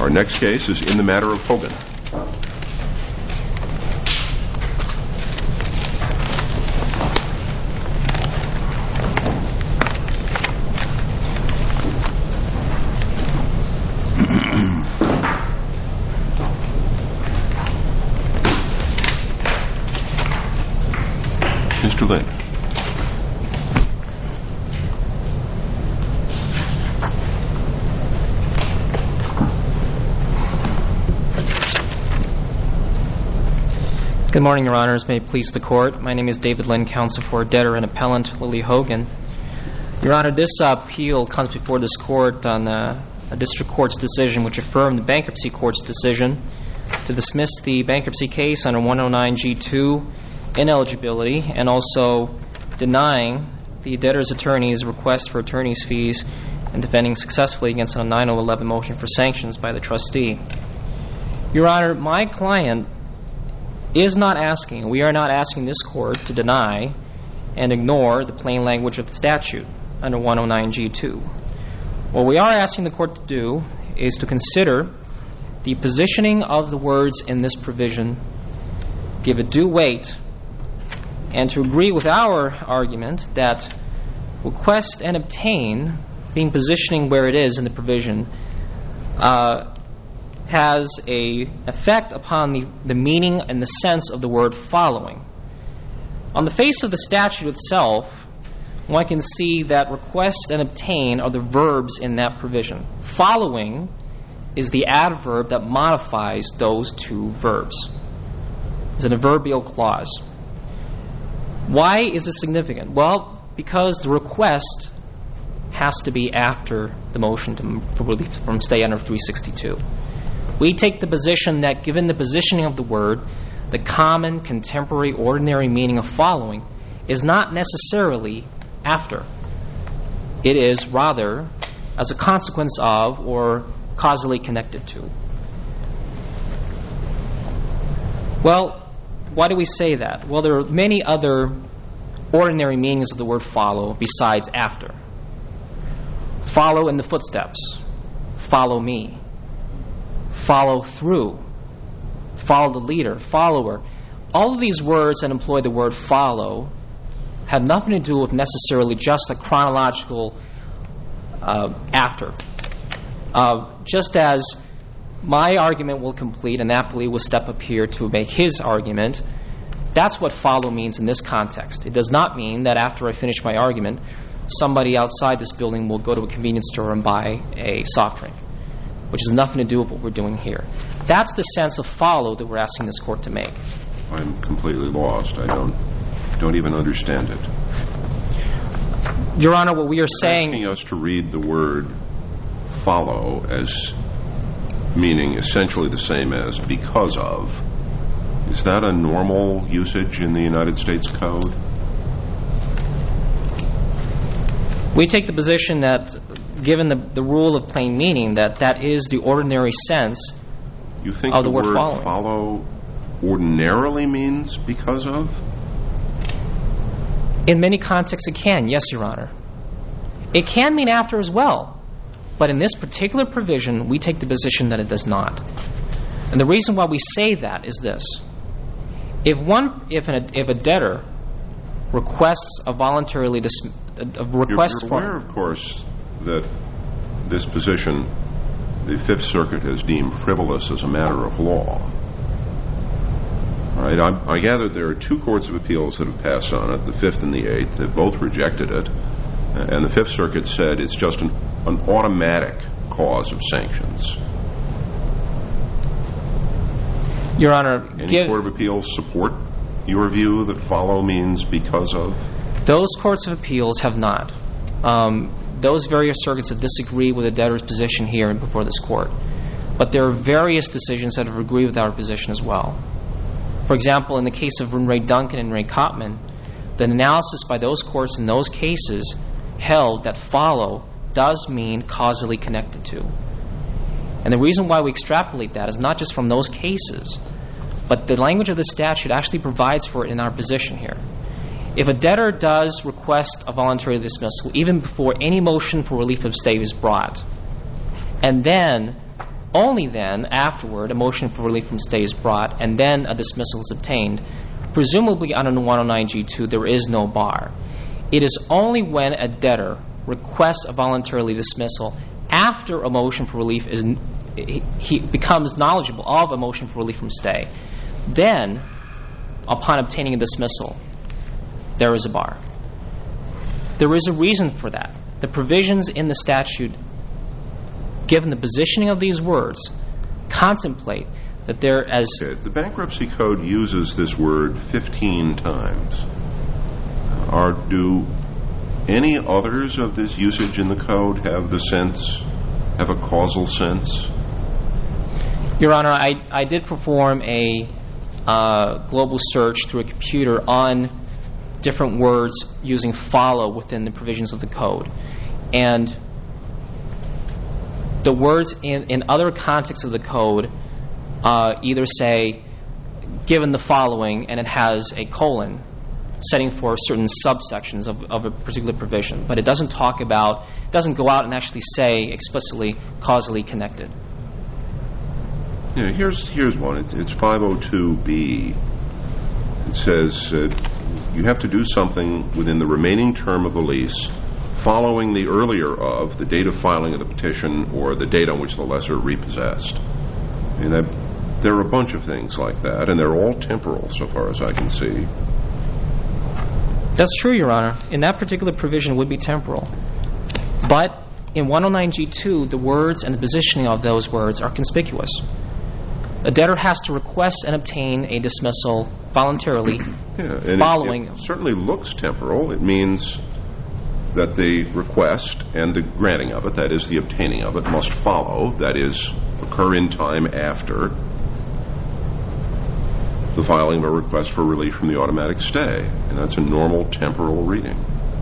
Our next case is in the matter of Hogan. Mr. Lynn. Good morning, Your Honors. May it please the Court. My name is David Lynn, counsel for debtor and appellant Lily Hogan. Your Honor, this appeal comes before this Court on a district court's decision which affirmed the bankruptcy court's decision to dismiss the bankruptcy case under 109G2 ineligibility and also denying the debtor's attorney's request for attorney's fees and defending successfully against a 9011 motion for sanctions by the trustee. Your Honor, my client is not asking, we are not asking this Court to deny and ignore the plain language of the statute under 109G2. What we are asking the Court to do is to consider the positioning of the words in this provision, give it due weight, and to agree with our argument that request and obtain, being positioning where it is in the provision, has a effect upon the meaning and the sense of the word following. On the face of the statute itself, one can see that request and obtain are the verbs in that provision. Following is the adverb that modifies those two verbs. It's an adverbial clause. Why is this significant? Well, because the request has to be after the motion for relief from stay under 362. We take the position that given the positioning of the word, the common, contemporary, ordinary meaning of following is not necessarily after. It is rather as a consequence of or causally connected to. Well, why do we say that? Well, there are many other ordinary meanings of the word follow besides after. Follow in the footsteps. Follow me. Follow through. Follow the leader. Follower. All of these words that employ the word follow have nothing to do with necessarily just a chronological after. Just as my argument will complete and Napoli will step up here to make his argument, that's what follow means in this context. It does not mean that after I finish my argument, somebody outside this building will go to a convenience store and buy a soft drink, which has nothing to do with what we're doing here. That's the sense of follow that we're asking this Court to make. I'm completely lost. I don't even understand it. Your Honor, what we are saying... You're asking us to read the word follow as meaning essentially the same as because of. Is that a normal usage in the United States Code? We take the position that, given the rule of plain meaning, that is the ordinary sense of the word following. You think the word follow ordinarily means because of? In many contexts it can, yes, Your Honor. It can mean after as well. But in this particular provision, we take the position that it does not. And the reason why we say that is this. If a debtor requests a voluntarily request You're aware, of course, that this position the Fifth Circuit has deemed frivolous as a matter of law. All right, I gather there are two courts of appeals that have passed on it, the Fifth and the Eighth. They've both rejected it. And the Fifth Circuit said it's just an automatic cause of sanctions. Your Honor, any court of appeals support your view that follow means because of? Those courts of appeals have not. Those various circuits have disagreed with the debtor's position here and before this Court. But there are various decisions that have agreed with our position as well. For example, in the case of Ray Duncan and Ray Kottman, the analysis by those courts in those cases held that follow does mean causally connected to. And the reason why we extrapolate that is not just from those cases, but the language of the statute actually provides for it in our position here. If a debtor does request a voluntary dismissal, even before any motion for relief of stay is brought, and then only then, afterward, a motion for relief from stay is brought, and then a dismissal is obtained. Presumably under 109G2, there is no bar. It is only when a debtor requests a voluntary dismissal after a motion for relief he becomes knowledgeable of a motion for relief from stay. Then, upon obtaining a dismissal, there is a bar. There is a reason for that. The provisions in the statute, given the positioning of these words, contemplate that there as... The Bankruptcy Code uses this word 15 times. Do any others of this usage in the Code have a causal sense? Your Honor, I did perform a global search through a computer on different words using follow within the provisions of the Code. And the words in other contexts of the Code either say, given the following, and it has a colon, setting for certain subsections of a particular provision. But it doesn't go out and actually say explicitly causally connected. Yeah, here's one. It's 502B. It says you have to do something within the remaining term of the lease following the earlier of the date of filing of the petition or the date on which the lessor repossessed. And there are a bunch of things like that, and they're all temporal so far as I can see. That's true, Your Honor. In that particular provision would be temporal. But in 109G2, the words and the positioning of those words are conspicuous. A debtor has to request and obtain a dismissal voluntarily following... It certainly looks temporal. It means that the request and the granting of it, that is, the obtaining of it, must follow, that is, occur in time after the filing of a request for relief from the automatic stay. And that's a normal temporal reading.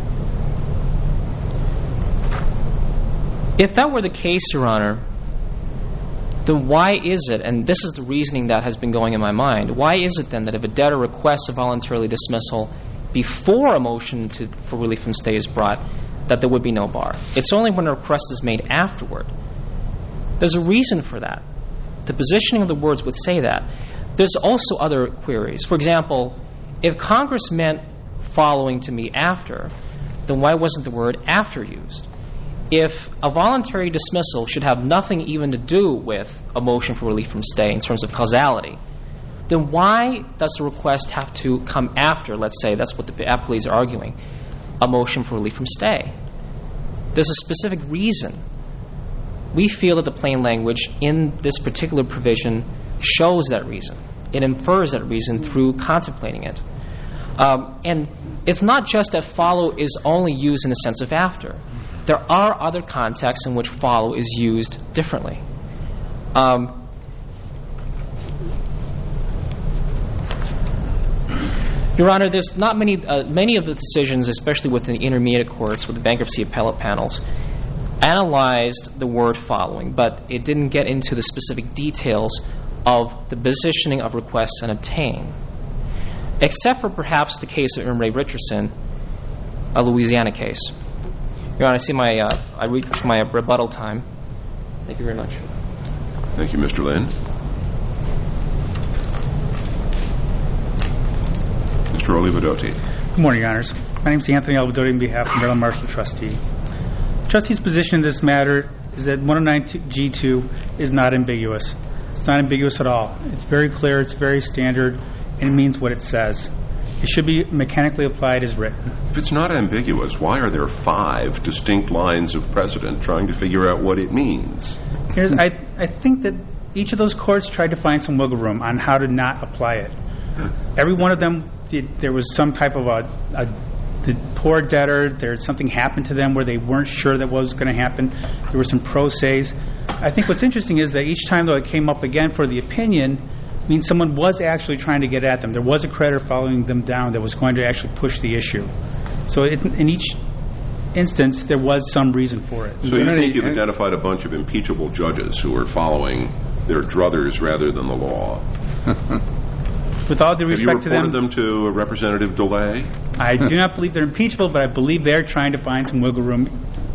If that were the case, Your Honor, then why is it, and this is the reasoning that has been going in my mind, why is it then that if a debtor requests a voluntary dismissal before a motion for relief from stay is brought, that there would be no bar? It's only when a request is made afterward. There's a reason for that. The positioning of the words would say that. There's also other queries. For example, if Congress meant following to mean after, then why wasn't the word after used? If a voluntary dismissal should have nothing even to do with a motion for relief from stay in terms of causality, then why does the request have to come after, let's say, that's what the appellees are arguing, a motion for relief from stay? There's a specific reason. We feel that the plain language in this particular provision shows that reason. It infers that reason through contemplating it. And it's not just that follow is only used in the sense of after. There are other contexts in which follow is used differently. Your Honor, there's not many of the decisions, especially within the intermediate courts with the bankruptcy appellate panels, analyzed the word following, but it didn't get into the specific details of the positioning of requests and obtain, except for perhaps the case of Ray Richardson, a Louisiana case. Your Honor, I see I reached my rebuttal time. Thank you very much. Thank you, Mr. Lynn. Mr. Olivadotti. Good morning, Your Honors. My name is Anthony Olivadotti on behalf of Maryland Marshall Trustee. The trustee's position in this matter is that 109G2 is not ambiguous. It's not ambiguous at all. It's very clear, it's very standard, and it means what it says. It should be mechanically applied as written. If it's not ambiguous, why are there 5 distinct lines of precedent trying to figure out what it means? I think that each of those courts tried to find some wiggle room on how to not apply it. Every one of them, there was some type of the poor debtor, something happened to them where they weren't sure that what was going to happen. There were some pro se's. I think what's interesting is that each time, though, it came up again for the opinion, means someone was actually trying to get at them. There was a creditor following them down that was going to actually push the issue. So in each instance, there was some reason for it. So you think you've identified a bunch of impeachable judges who are following their druthers rather than the law? With all due respect to them... Have you reported them to a Representative DeLay? I do not believe they're impeachable, but I believe they're trying to find some wiggle room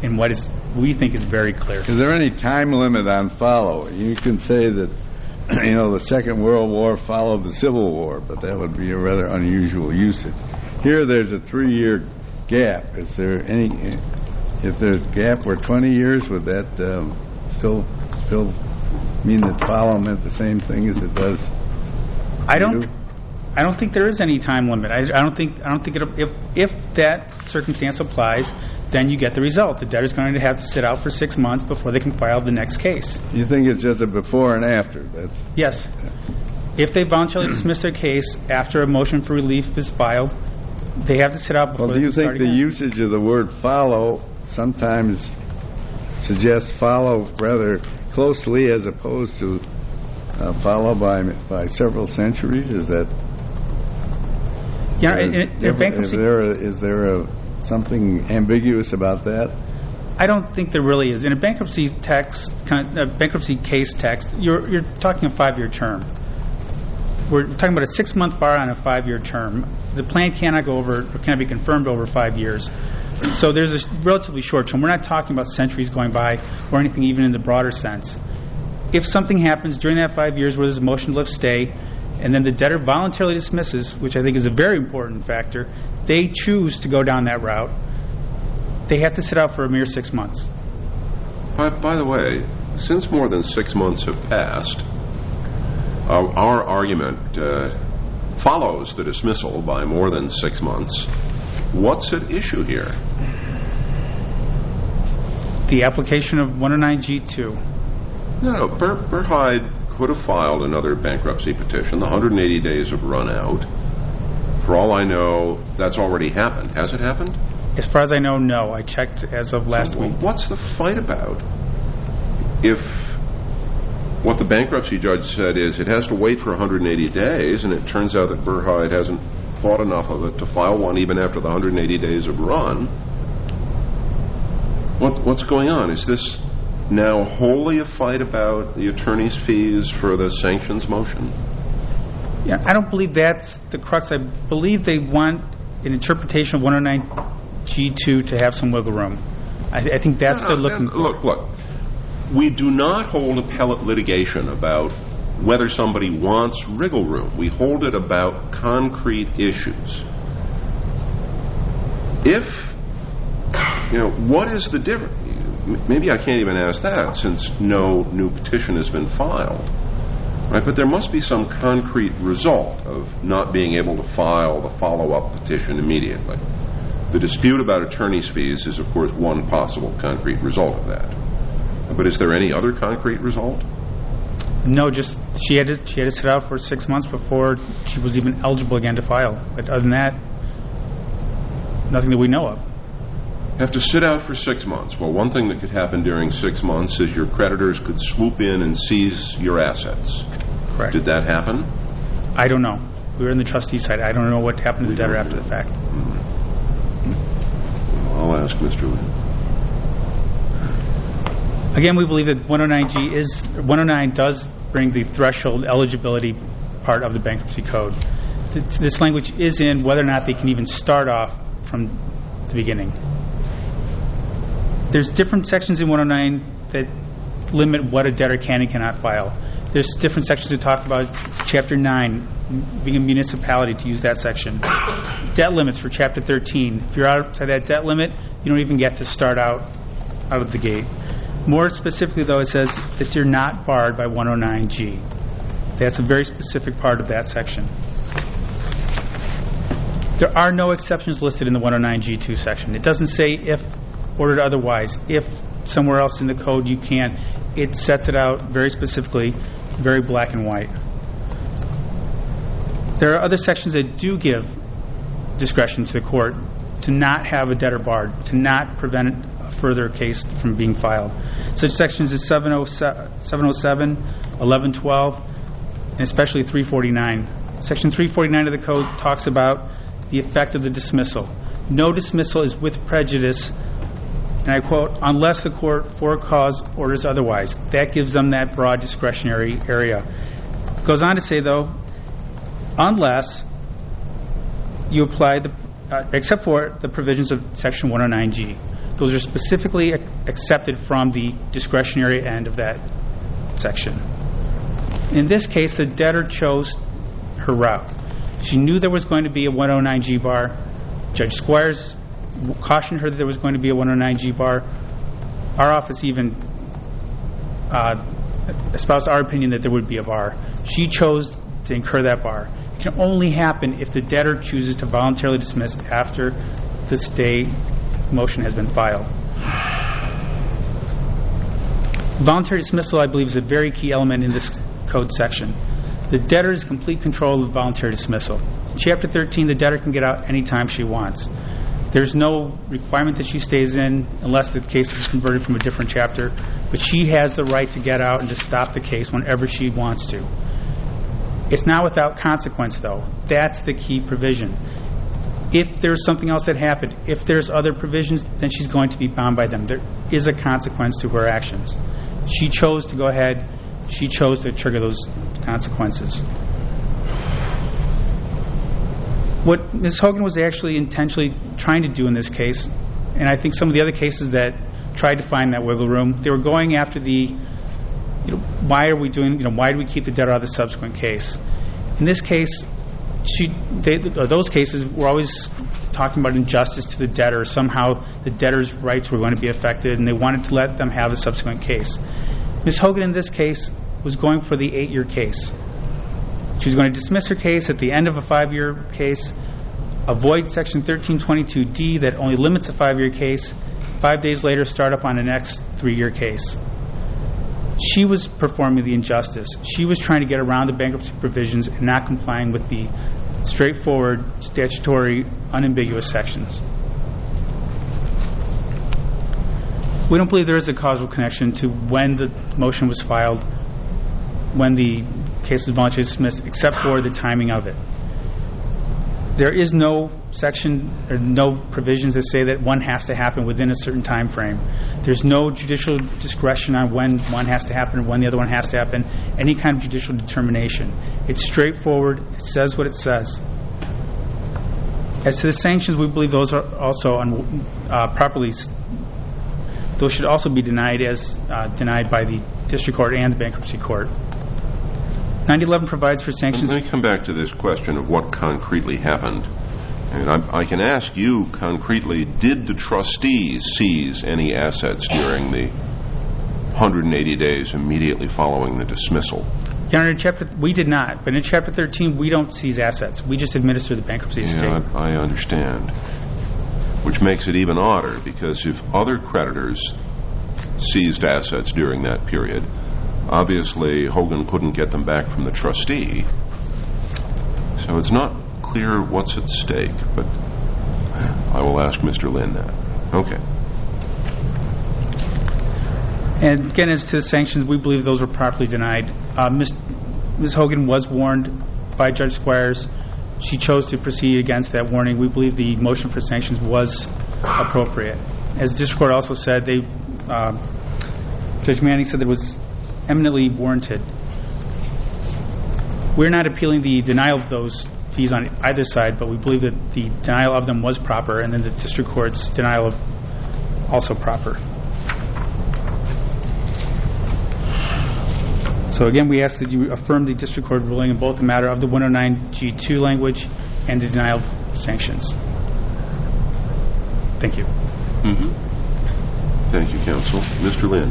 in what we think is very clear. Is there any time limit on follow? You can say that, the Second World War followed the Civil War, but that would be a rather unusual usage. Here there's a 3-year gap. Is there any, if there's a gap where 20 years, would that still mean that follow meant the same thing as it does? I don't think there is any time limit. I don't think if that circumstance applies, then you get the result. The debtor's going to have to sit out for 6 months before they can file the next case. You think it's just a before and after? Yes. If they voluntarily dismiss their case after a motion for relief is filed, they have to sit out before Well, they do you can start think the again. usage of the word follow sometimes suggests follow rather closely as opposed to follow by several centuries? Is that... Yeah, in bankruptcy... Is there something ambiguous about that? I don't think there really is. In a bankruptcy bankruptcy case text, you're talking a 5-year term. We're talking about a 6-month bar on a 5-year term. The plan cannot be confirmed over 5 years. So there's a relatively short term. We're not talking about centuries going by or anything even in the broader sense. If something happens during that 5 years where there's a motion to lift stay, and then the debtor voluntarily dismisses, which I think is a very important factor, they choose to go down that route, they have to sit out for a mere 6 months. By the way, since more than 6 months have passed, our argument follows the dismissal by more than 6 months. What's at issue here? The application of 109G2. No, Berhide could have filed another bankruptcy petition. The 180 days have run out. For all I know, that's already happened. Has it happened? As far as I know, no. I checked as of last week. What's the fight about? If what the bankruptcy judge said is it has to wait for 180 days, and it turns out that Berhide hasn't thought enough of it to file one even after the 180 days have run, what's going on? Is this now wholly a fight about the attorney's fees for the sanctions motion? Yeah, I don't believe that's the crux. I believe they want an interpretation of 109G2 to have some wiggle room. I think that's what they're looking for. Look. We do not hold appellate litigation about whether somebody wants wriggle room. We hold it about concrete issues. What is the difference? Maybe I can't even ask that since no new petition has been filed. Right? But there must be some concrete result of not being able to file the follow-up petition immediately. The dispute about attorney's fees is, of course, one possible concrete result of that. But is there any other concrete result? No, just she had to sit out for 6 months before she was even eligible again to file. But other than that, nothing that we know of. You have to sit out for 6 months. Well, one thing that could happen during 6 months is your creditors could swoop in and seize your assets. Correct. Did that happen? I don't know. We were in the trustee side. I don't know what happened to the debtor after the fact. Well, I'll ask Mr. Lynn. Again, we believe that 109 does bring the threshold eligibility part of the bankruptcy code. This language is in whether or not they can even start off from the beginning. There's different sections in 109 that limit what a debtor can and cannot file. There's different sections that talk about Chapter 9, being a municipality, to use that section. Debt limits for Chapter 13. If you're outside that debt limit, you don't even get to start out of the gate. More specifically, though, it says that you're not barred by 109G. That's a very specific part of that section. There are no exceptions listed in the 109G2 section. It doesn't say if ordered otherwise. If somewhere else in the code you can, it sets it out very specifically, very black and white. There are other sections that do give discretion to the court to not have a debtor barred, to not prevent a further case from being filed. Such sections as 707, 1112, and especially 349. Section 349 of the code talks about the effect of the dismissal. No dismissal is with prejudice, and I quote, unless the court for cause orders otherwise. That gives them that broad discretionary area. It goes on to say, though, unless you apply except for the provisions of Section 109G. Those are specifically accepted from the discretionary end of that section. In this case, the debtor chose her route. She knew there was going to be a 109G bar. Judge Squires cautioned her that there was going to be a 109G bar. Our office even espoused our opinion that there would be a bar. She chose to incur that bar. It can only happen if the debtor chooses to voluntarily dismiss after the stay motion has been filed. Voluntary dismissal, I believe, is a very key element in this code section. The debtor has complete control of voluntary dismissal. In Chapter 13, the debtor can get out anytime she wants. There's no requirement that she stays in unless the case is converted from a different chapter, but she has the right to get out and to stop the case whenever she wants to. It's not without consequence, though. That's the key provision. If there's something else that happened, if there's other provisions, then she's going to be bound by them. There is a consequence to her actions. She chose to go ahead. She chose to trigger those consequences. What Ms. Hogan was actually intentionally trying to do in this case, and I think some of the other cases that tried to find that wiggle room, they were going after the, why do we keep the debtor out of the subsequent case? In this case, those cases were always talking about injustice to the debtor. Somehow the debtor's rights were going to be affected, and they wanted to let them have a subsequent case. Ms. Hogan, in this case, was going for the 8-year case. She was going to dismiss her case at the end of a 5-year case, avoid Section 1322D that only limits a 5-year case, 5 days later start up on the next 3-year case. She was performing the injustice. She was trying to get around the bankruptcy provisions and not complying with the straightforward, statutory, unambiguous sections. We don't believe there is a causal connection to when the motion was filed, when the case was voluntarily dismissed, except for the timing of it. There is no section or no provisions that say that one has to happen within a certain time frame. There's no judicial discretion on when one has to happen and when the other one has to happen, any kind of judicial determination. It's straightforward. It says what it says. As to the sanctions, we believe those are also properly. Those should also be denied as denied by the district court and the bankruptcy court. 9011 provides for sanctions. Let me come back to this question of what concretely happened. And I can ask you concretely, did the trustees seize any assets during the 180 days immediately following the dismissal? Your Honor, we did not. But in Chapter 13, we don't seize assets. We just administer the bankruptcy estate. I understand. Which makes it even odder, because if other creditors seized assets during that period, obviously Hogan couldn't get them back from the trustee. So it's not clear what's at stake, but I will ask Mr. Lynn that. Okay. And again, as to the sanctions, we believe those were properly denied. Ms. Hogan was warned by Judge Squires. She chose to proceed against that warning. We believe the motion for sanctions was appropriate. As the district court also said, Judge Manning said that it was eminently warranted. We're not appealing the denial of those fees on either side, but we believe that the denial of them was proper, and then the district court's denial of also proper. So again, we ask that you affirm the district court ruling in both the matter of the 109G2 language and the denial of sanctions. Thank you. Mm-hmm. Thank you, counsel. Mr. Lynn.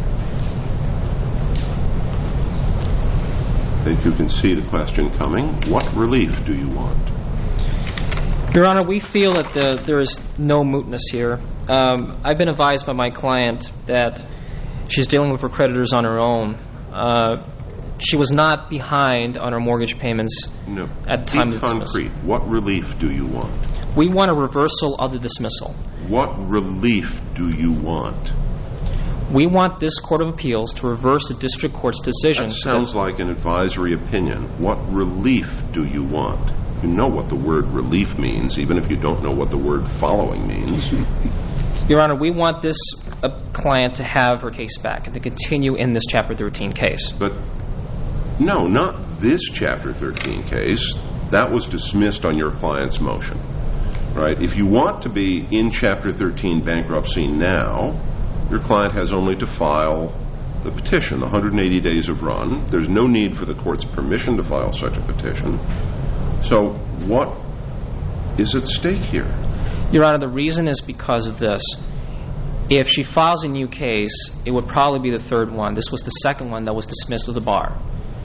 I think you can see the question coming. What relief do you want? Your Honor, we feel that there is no mootness here. I've been advised by my client that she's dealing with her creditors on her own. She was not behind on her mortgage payments at the time of the dismissal. Be concrete. What relief do you want? We want a reversal of the dismissal. What relief do you want? We want this Court of Appeals to reverse the district court's decision. That sounds like an advisory opinion. What relief do you want? You know what the word relief means, even if you don't know what the word following means. Your Honor, we want this client to have her case back and to continue in this Chapter 13 case. But no, not this Chapter 13 case. That was dismissed on your client's motion. right? If you want to be in Chapter 13 bankruptcy now, your client has only to file the petition, 180 days of run. There's no need for the court's permission to file such a petition. So what is at stake here? Your Honor, the reason is because of this. If she files a new case, it would probably be the third one. This was the second one that was dismissed with a bar.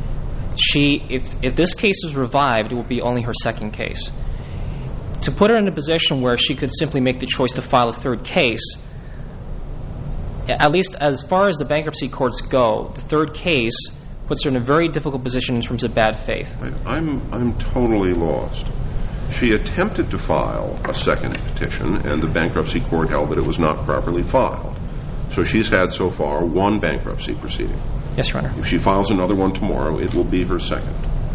If this case is revived, it will be only her second case. To put her in a position where she could simply make the choice to file a third case, at least as far as the bankruptcy courts go, the third case puts her in a very difficult position in terms of bad faith. I'm totally lost. She attempted to file a second petition, and the bankruptcy court held that it was not properly filed. So she's had so far one bankruptcy proceeding. Yes, Your Honor. If she files another one tomorrow, it will be her second.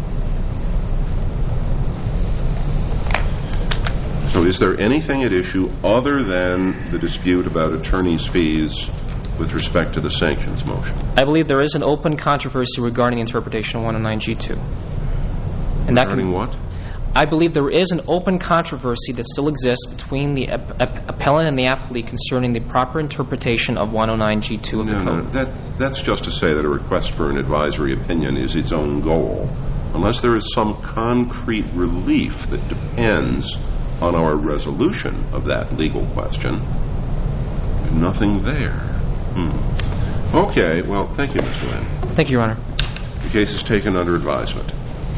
So is there anything at issue other than the dispute about attorney's fees with respect to the sanctions motion? I believe there is an open controversy regarding interpretation of 109G2. And Regarding what? I believe there is an open controversy that still exists between the appellant and the appellee concerning the proper interpretation of 109G2 of the code. No, that's just to say that a request for an advisory opinion is its own goal. Unless there is some concrete relief that depends on our resolution of that legal question, nothing there. Okay, well, thank you, Mr. Lynn. Thank you, Your Honor. The case is taken under advisement.